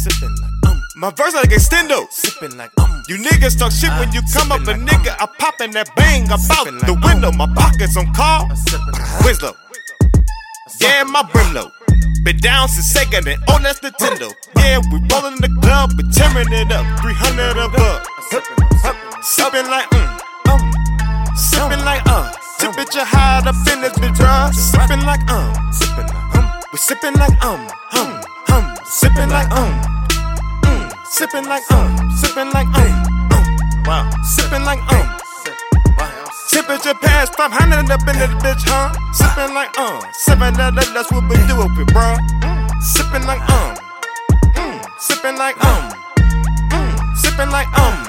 sippin' like My verse like extendo, sippin' like You niggas talk shit when you come up a nigga. I pop in that bang about the window. My pockets on call, Winslow. Yeah, my brim low. Been down since Sega, then oh that's Nintendo. Yeah, we rollin' in the club, but tearing it up. 300 above. Sippin' like sippin' like Your bitch a hide up in this bitch, sippin' like we sippin' like sippin' like sippin' like sippin' like wow, sippin' like Temperature past 500 up in this bitch, huh? Sippin' like $7, that's what we do up here, bro. Sippin' like sippin' like sippin' like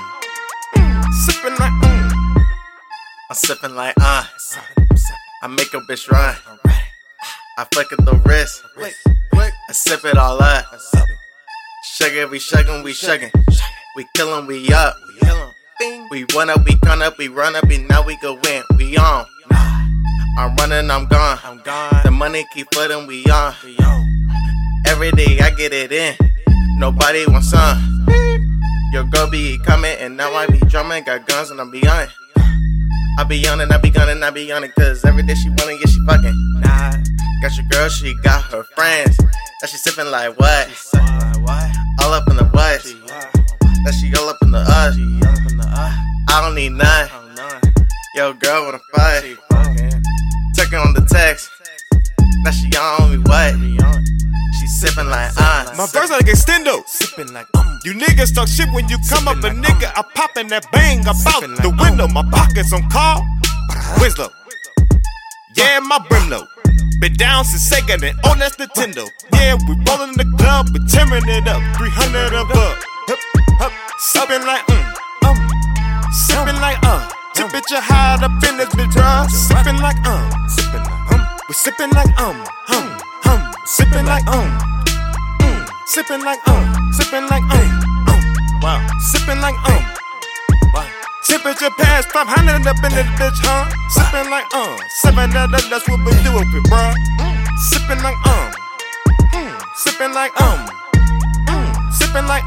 sippin' like I'm sippin' like I make a bitch run. I flick at the wrist. I sip it all up. Sugar, we shuggin', we shuggin'. We killin', we up. We run up, we gun up, we run up, and now we go win. We on. I'm running, I'm gone. The money keep flooding, we on. Every day I get it in. Nobody wants some. Your girl be coming, and now I be drumming. Got guns and I be on it. I be on it, I be gunning, I be on it. Cause every day she wanna get she fucking. Got your girl, she got her friends. That she sippin' like what? All up in the what? That she all up in the us. I don't need none. Yo, girl, wanna fight? Took her on the text. Now she on me what? She sippin' like My verse like extendo, sippin' like You niggas talk shit when you come up a nigga. I pop in that bang about the window. My pockets on call, Winslow. Yeah, my brim low. Been down since Sega, then oh that's Nintendo. Yeah, we rollin' in the club, but tearing it up. 300 above. Sippin' like sippin' like Your bitch a hide up in this bitch, sippin' like we sippin' like sippin' like sippin' like sippin' like wow, sippin' like Temperature past 500 up in this bitch, huh? Sippin' like $7, that's what we do up here, bro. Sippin' like sippin' like sippin' like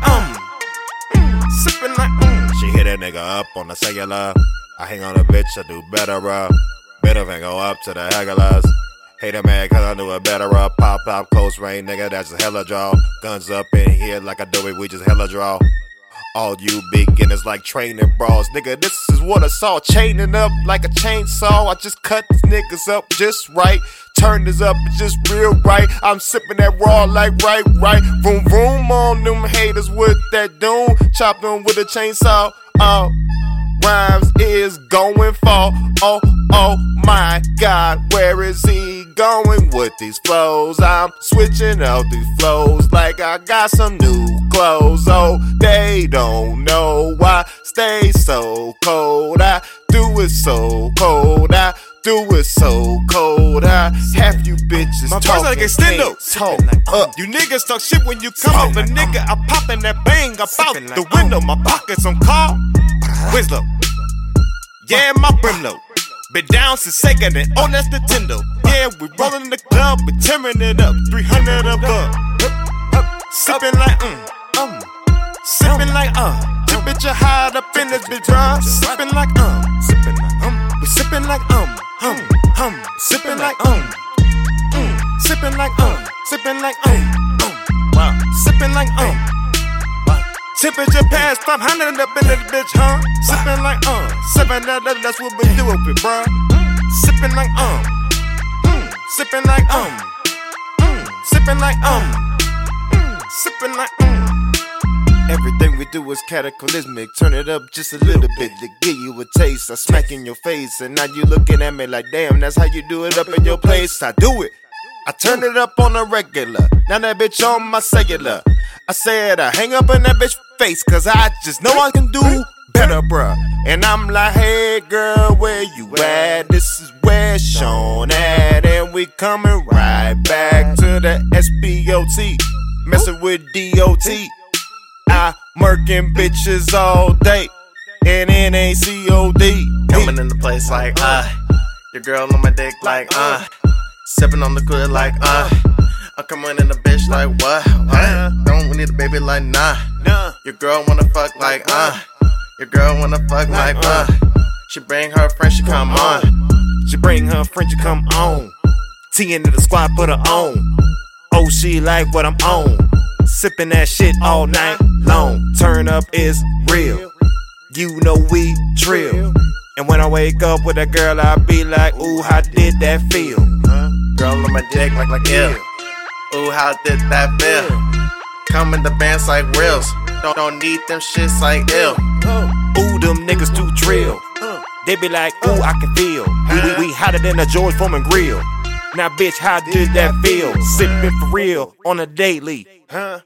sippin' like She hit that nigga up on the cellular. I hang on a bitch, I do better, Better than go up to the hagglers. Hate a man cause I knew it better up. Pop, close range, nigga, that's a hella draw. Guns up in here like a doughy, we just hella draw. All you beginners like training bras. Nigga, this is what I saw. Chaining up like a chainsaw. I just cut these niggas up just right. Turn this up, it's just real right. I'm sipping that raw like right. Vroom vroom on them haters with that doom. Chop them with a chainsaw. Rhymes is going for. Oh my God, where is he going with these flows? I'm switching out these flows like I got some new clothes. Oh, they don't know why stay so cold. I do it so cold. I do it so cold. I have you bitches My talking. My like extendo, talk up. You niggas talk shit when you come up a nigga. I pop in that bang about the window. My pockets on call, Winslow. Yeah, my brim low. Been down since Sega, then oh that's Nintendo. Yeah, we rollin' in the club, but tearing it up. 300 above. Sippin' like sippin' like Your bitch a hide up in this bitch, sippin' like we sippin' like sippin' like sippin' like sippin' like wow, sippin' like Temperature past 500 up in this bitch, huh? Sippin' like $7, that's what we do up here, bro. Sippin' like sippin' like sippin' like sippin' like Everything we do is cataclysmic. Turn it up just a little bit to give you a taste. I smack in your face and now you looking at me like damn, that's how you do it up in your place. I do it. I turn it up on a regular. Now that bitch on my cellular. I said I hang up in that bitch face cause I just know I can do better, bruh. And I'm like, hey girl, where you at? This is where Sean at. And we coming right back to the SPOT. Messing with DOT. I murking bitches all day. And it ain't COD. Coming in the place like, your girl on my dick like, Sipping on the good like, I'm coming in the bitch like, what? Don't really the baby like nah. Your girl wanna fuck like Your girl wanna fuck like She bring her friend, she come on. She bring her friend, she come on. T into the squad, put her on. Oh, she like what I'm on. Sippin' that shit all night long. Turn up is real. You know we drill. And when I wake up with that girl, I be like, ooh, how did that feel? Girl on my dick like ill. Ooh, how did that feel? Come in the bands like reels. Don't need them shits like ill. Ooh, them niggas too drill. They be like, ooh, I can feel. We hotter than a George Foreman grill. Now, bitch, how did that feel? Sippin' for real on a daily.